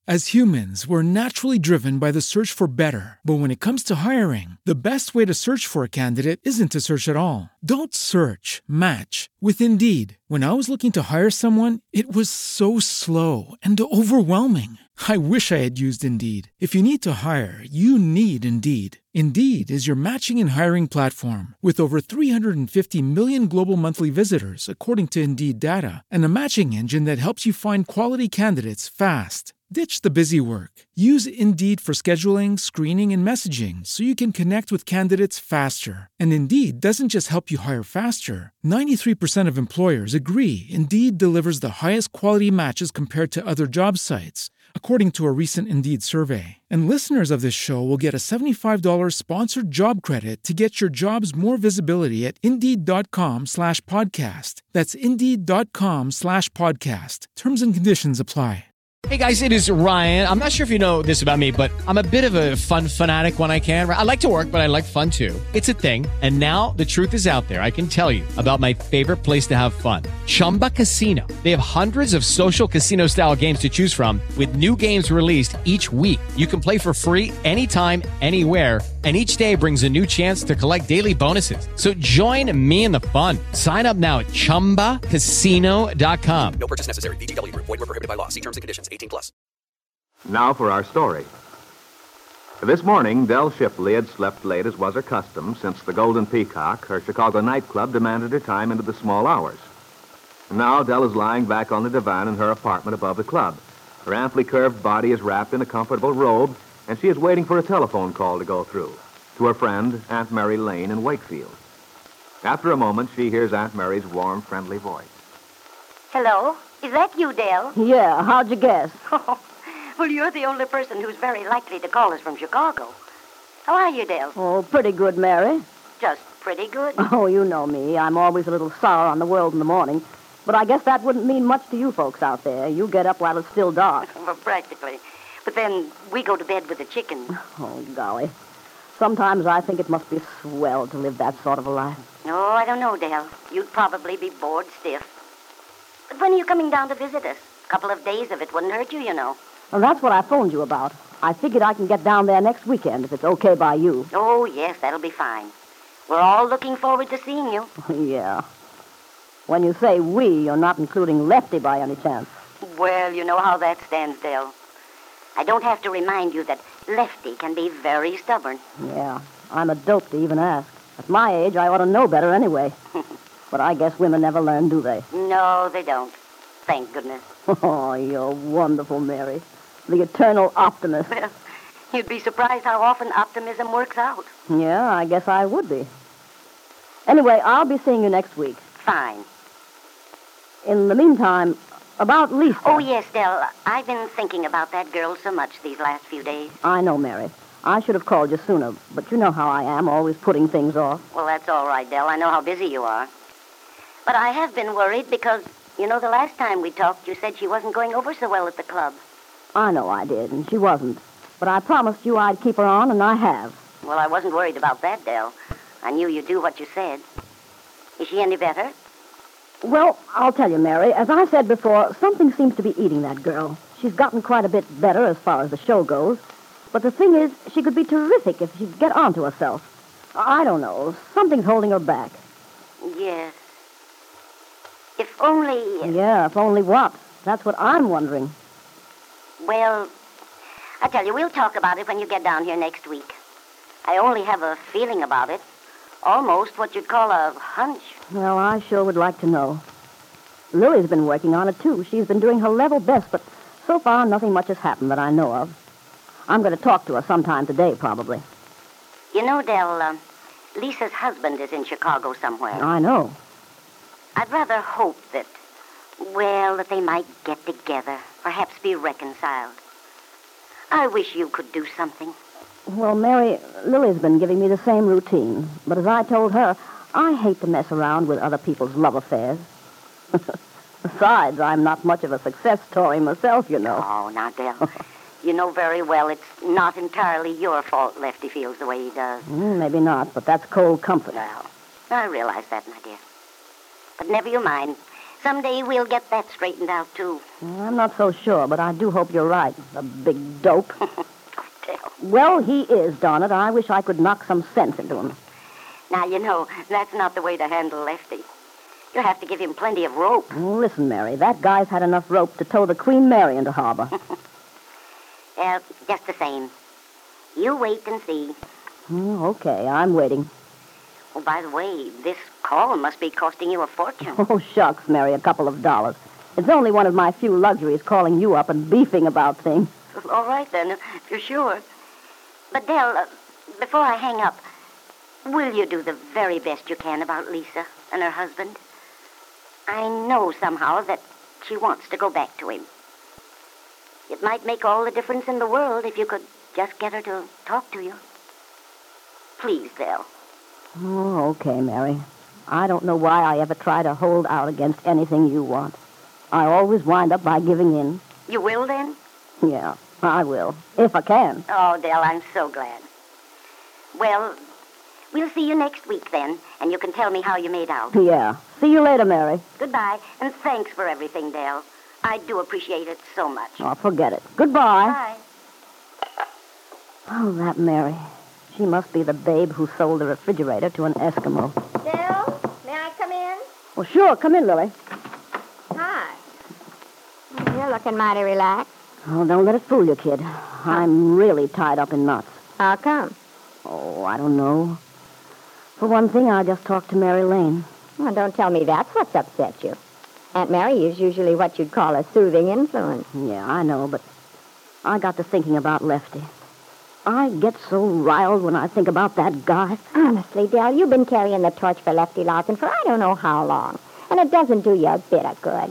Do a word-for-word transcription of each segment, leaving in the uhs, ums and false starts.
As humans, we're naturally driven by the search for better. But when it comes to hiring, the best way to search for a candidate isn't to search at all. Don't search, match with Indeed. When I was looking to hire someone, it was so slow and overwhelming. I wish I had used Indeed. If you need to hire, you need Indeed. Indeed is your matching and hiring platform with over three hundred fifty million global monthly visitors, according to Indeed data, and a matching engine that helps you find quality candidates fast. Ditch the busy work. Use Indeed for scheduling, screening, and messaging so you can connect with candidates faster. And Indeed doesn't just help you hire faster. ninety-three percent of employers agree Indeed delivers the highest quality matches compared to other job sites, according to a recent Indeed survey. And listeners of this show will get a seventy-five dollars sponsored job credit to get your jobs more visibility at Indeed.com slash podcast. That's Indeed.com slash podcast. Terms and conditions apply. Hey guys, it is Ryan. I'm not sure if you know this about me, but I'm a bit of a fun fanatic when I can. I like to work, but I like fun too. It's a thing. And now the truth is out there. I can tell you about my favorite place to have fun. Chumba Casino. They have hundreds of social casino style games to choose from with new games released each week. You can play for free anytime, anywhere. And each day brings a new chance to collect daily bonuses. So join me in the fun. Sign up now at Chumba Casino dot com. No purchase necessary. V G W. Void where prohibited by law. See terms and conditions. eighteen plus. Now for our story. This morning, Dell Shipley had slept late as was her custom since the Golden Peacock, her Chicago nightclub, demanded her time into the small hours. Now Dell is lying back on the divan in her apartment above the club. Her amply curved body is wrapped in a comfortable robe, and she is waiting for a telephone call to go through to her friend, Aunt Mary Lane in Wakefield. After a moment, she hears Aunt Mary's warm, friendly voice. Hello? Is that you, Dell? Yeah, how'd you guess? Oh, well, you're the only person who's very likely to call us from Chicago. How are you, Dell? Oh, pretty good, Mary. Just pretty good. Oh, you know me. I'm always a little sour on the world in the morning. But I guess that wouldn't mean much to you folks out there. You get up while it's still dark. Well, practically. But then we go to bed with the chickens. Oh, golly. Sometimes I think it must be swell to live that sort of a life. No, I don't know, Dell. You'd probably be bored stiff. But when are you coming down to visit us? A couple of days of it wouldn't hurt you, you know. Well, that's what I phoned you about. I figured I can get down there next weekend if it's okay by you. Oh, yes, that'll be fine. We're all looking forward to seeing you. Yeah. When you say we, you're not including Lefty by any chance. Well, you know how that stands, Dell. I don't have to remind you that Lefty can be very stubborn. Yeah, I'm a dope to even ask. At my age, I ought to know better anyway. But I guess women never learn, do they? No, they don't. Thank goodness. Oh, you're wonderful, Mary. The eternal optimist. Well, you'd be surprised how often optimism works out. Yeah, I guess I would be. Anyway, I'll be seeing you next week. Fine. In the meantime, about Lisa. Oh, yes, Dell. I've been thinking about that girl so much these last few days. I know, Mary. I should have called you sooner, but you know how I am, always putting things off. Well, that's all right, Dell. I know how busy you are. But I have been worried because, you know, the last time we talked, you said she wasn't going over so well at the club. I know I did, and she wasn't. But I promised you I'd keep her on, and I have. Well, I wasn't worried about that, Dell. I knew you'd do what you said. Is she any better? Well, I'll tell you, Mary. As I said before, something seems to be eating that girl. She's gotten quite a bit better as far as the show goes. But the thing is, she could be terrific if she'd get on to herself. I don't know. Something's holding her back. Yes. If only... Yeah, if only what? That's what I'm wondering. Well, I tell you, we'll talk about it when you get down here next week. I only have a feeling about it. Almost what you'd call a hunch. Well, I sure would like to know. Lily's been working on it, too. She's been doing her level best, but so far nothing much has happened that I know of. I'm going to talk to her sometime today, probably. You know, Dell, uh, Lisa's husband is in Chicago somewhere. I know. I'd rather hope that, well, that they might get together, perhaps be reconciled. I wish you could do something. Well, Mary, Lily's been giving me the same routine. But as I told her, I hate to mess around with other people's love affairs. Besides, I'm not much of a success story myself, you know. Oh, now, Dell, you know very well it's not entirely your fault Lefty feels the way he does. Mm, maybe not, but that's cold comfort. Well, I realize that, my dear. But never you mind. Someday we'll get that straightened out, too. I'm not so sure, but I do hope you're right, the big dope. Dale. Well, he is, darn it. I wish I could knock some sense into him. Now, you know, that's not the way to handle Lefty. You have to give him plenty of rope. Listen, Mary, that guy's had enough rope to tow the Queen Mary into harbor. Yeah, just the same. You wait and see. Mm, okay, I'm waiting. Oh, by the way, this call must be costing you a fortune. Oh, shucks, Mary, a couple of dollars. It's only one of my few luxuries, calling you up and beefing about things. All right, then, if you're sure. But, Dell, uh, before I hang up, will you do the very best you can about Lisa and her husband? I know somehow that she wants to go back to him. It might make all the difference in the world if you could just get her to talk to you. Please, Dell. Oh, okay, Mary. I don't know why I ever try to hold out against anything you want. I always wind up by giving in. You will, then? Yeah, I will, if I can. Oh, Dell, I'm so glad. Well, we'll see you next week, then, and you can tell me how you made out. Yeah. See you later, Mary. Goodbye, and thanks for everything, Dell. I do appreciate it so much. Oh, forget it. Goodbye. Bye. Oh, that Mary. She must be the babe who sold the refrigerator to an Eskimo. Dell, may I come in? Well, sure. Come in, Lily. Hi. You're looking mighty relaxed. Oh, don't let it fool you, kid. I'm really tied up in knots. How come? Oh, I don't know. For one thing, I just talked to Mary Lane. Well, don't tell me that's what's upset you. Aunt Mary is usually what you'd call a soothing influence. Yeah, I know, but I got to thinking about Lefty. I get so riled when I think about that guy. Honestly, Dell, you've been carrying the torch for Lefty Lawson for I don't know how long, and it doesn't do you a bit of good.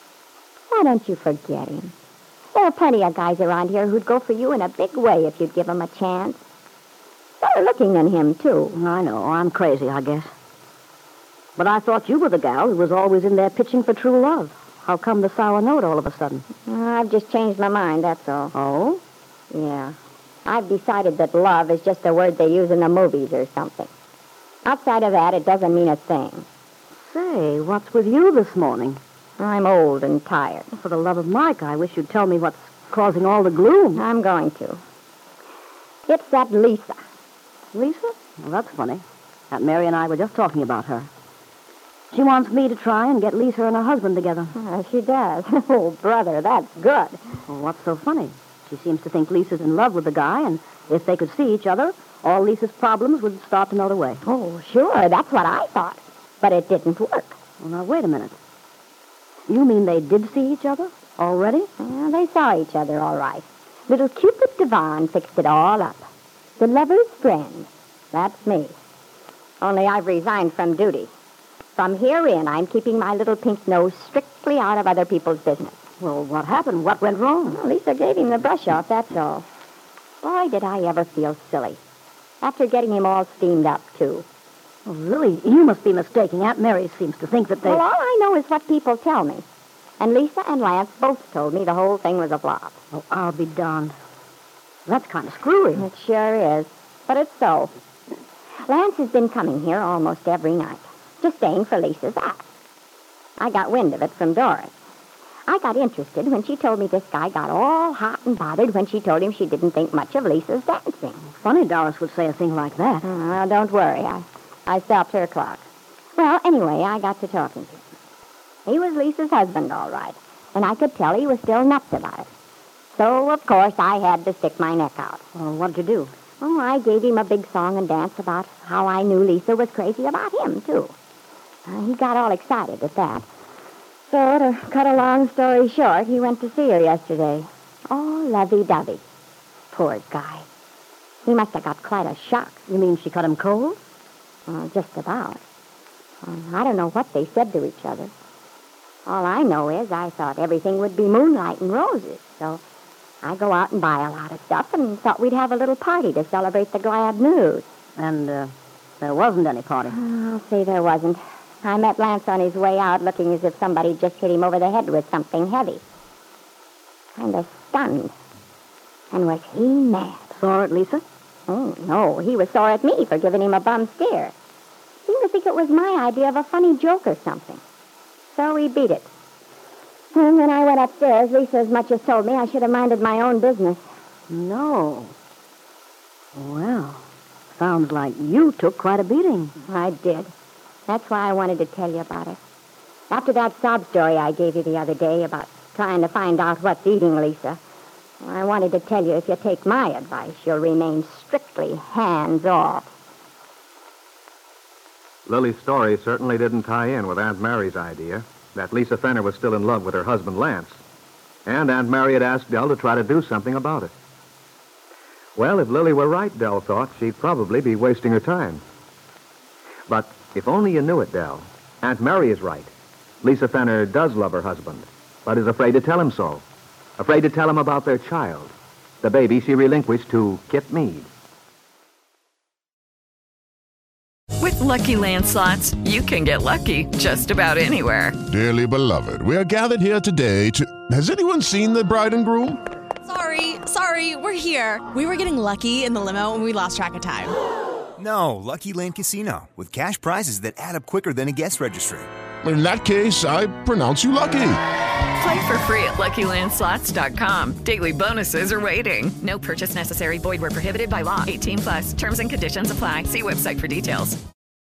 Why don't you forget him? There are plenty of guys around here who'd go for you in a big way if you'd give them a chance. They're looking at him, too. I know. I'm crazy, I guess. But I thought you were the gal who was always in there pitching for true love. How come the sour note all of a sudden? I've just changed my mind, that's all. Oh? Yeah. I've decided that love is just a word they use in the movies or something. Outside of that, it doesn't mean a thing. Say, what's with you this morning? I'm old and tired. For the love of Mike, I wish you'd tell me what's causing all the gloom. I'm going to. It's that Lisa. Lisa? Well, that's funny. Aunt Mary and I were just talking about her. She wants me to try and get Lisa and her husband together. Oh, she does. Oh, brother, that's good. Well, what's so funny? She seems to think Lisa's in love with the guy, and if they could see each other, all Lisa's problems would start to melt away. Oh, sure, that's what I thought. But it didn't work. Well, now, wait a minute. You mean they did see each other already? Well, they saw each other all right. Little Cupid Devon fixed it all up. The lover's friend. That's me. Only I've resigned from duty. From here in, I'm keeping my little pink nose strictly out of other people's business. Well, what happened? What went wrong? Well, Lisa gave him the brush off, that's all. Boy, did I ever feel silly. After getting him all steamed up, too. Oh, Lily, you must be mistaken. Aunt Mary seems to think that they... Well, all I know is what people tell me. And Lisa and Lance both told me the whole thing was a flop. Oh, I'll be darned. That's kind of screwy. It sure is. But it's so. Lance has been coming here almost every night, just staying for Lisa's act. I got wind of it from Doris. I got interested when she told me this guy got all hot and bothered when she told him she didn't think much of Lisa's dancing. Funny Doris would say a thing like that. Oh, well, don't worry. I, I stopped her clock. Well, anyway, I got to talking to him. He was Lisa's husband, all right, and I could tell he was still nuts about it. So, of course, I had to stick my neck out. Well, what'd you do? Oh, I gave him a big song and dance about how I knew Lisa was crazy about him, too. Uh, he got all excited at that. So, to cut a long story short, he went to see her yesterday. Oh, lovey-dovey. Poor guy. He must have got quite a shock. You mean she cut him cold? Uh, just about. Uh, I don't know what they said to each other. All I know is I thought everything would be moonlight and roses, so I go out and buy a lot of stuff and thought we'd have a little party to celebrate the glad news. And, uh, there wasn't any party. Oh, I'll say there wasn't. I met Lance on his way out looking as if somebody just hit him over the head with something heavy. Kind of stunned. And was he mad? Sore at Lisa? Oh, no, he was sore at me for giving him a bum steer. Seemed to think it was my idea of a funny joke or something. so we beat it. And when I went upstairs, Lisa as much as told me I should have minded my own business. No. Well, sounds like you took quite a beating. I did. That's why I wanted to tell you about it. After that sob story I gave you the other day about trying to find out what's eating Lisa, I wanted to tell you if you take my advice, you'll remain strictly hands-off. Lily's story certainly didn't tie in with Aunt Mary's idea that Lisa Fenner was still in love with her husband, Lance. And Aunt Mary had asked Dell to try to do something about it. Well, if Lily were right, Dell thought, she'd probably be wasting her time. But if only you knew it, Dell, Aunt Mary is right. Lisa Fenner does love her husband, but is afraid to tell him so. Afraid to tell him about their child, the baby she relinquished to Kit Meade. With Lucky Land Slots, you can get lucky just about anywhere. Dearly beloved, we are gathered here today to... Has anyone seen the bride and groom? Sorry, sorry, we're here. We were getting lucky in the limo and we lost track of time. No, Lucky Land Casino, with cash prizes that add up quicker than a guest registry. In that case, I pronounce you lucky. Play for free at Lucky Land Slots dot com. Daily bonuses are waiting. No purchase necessary. Void where prohibited by law. eighteen plus. Terms and conditions apply. See website for details.